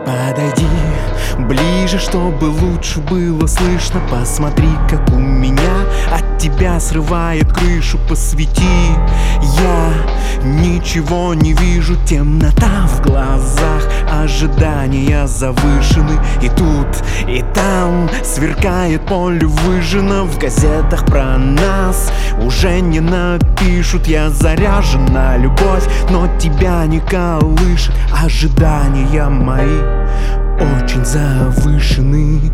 Подойди ближе, чтобы лучше было слышно. Посмотри, как у меня от тебя срывает крышу. Посвети, я ничего не вижу. Темнота в глазах, ожидания завышены. И тут, и там сверкает поле выжжено. В газетах про нас уже не напишут. Я заряжен на любовь, но тебя не колышет. Ожидания мои очень завышены.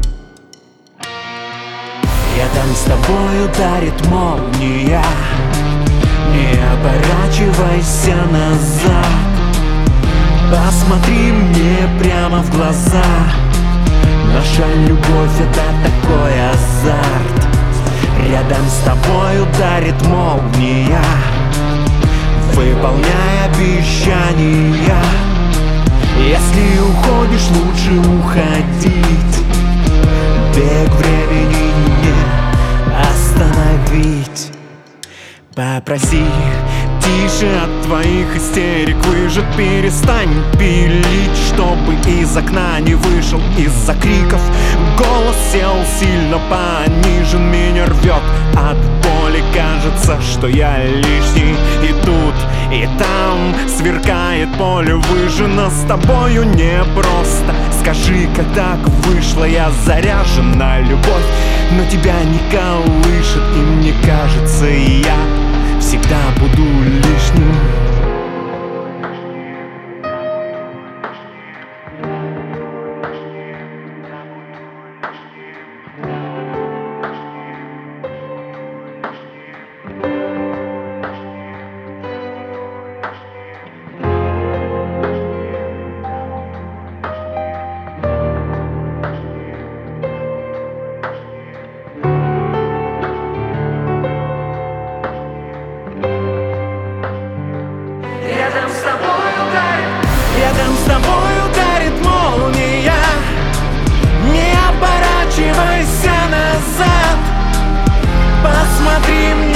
Рядом с тобой ударит молния. Не оборачивайся назад. Посмотри мне прямо в глаза. Наша любовь — это такой азарт. Рядом с тобой ударит молния. Выполняй обещания. Если уходишь, лучше уходить. Бег времени не остановить. Попроси тише от твоих истерик выжат. Перестань пилить, чтобы из окна не вышел. Из-за криков голос сел сильно понижен. Меня рвет от боли, кажется, что я лишний. И тут, и там сверкает поле выжжено. С тобою непросто. Скажи, как так вышло? Я заряжен на любовь, но тебя не колышет. И мне кажется, я всегда буду лишним. Рядом с тобой ударит молния. Не оборачивайся назад. Посмотри мне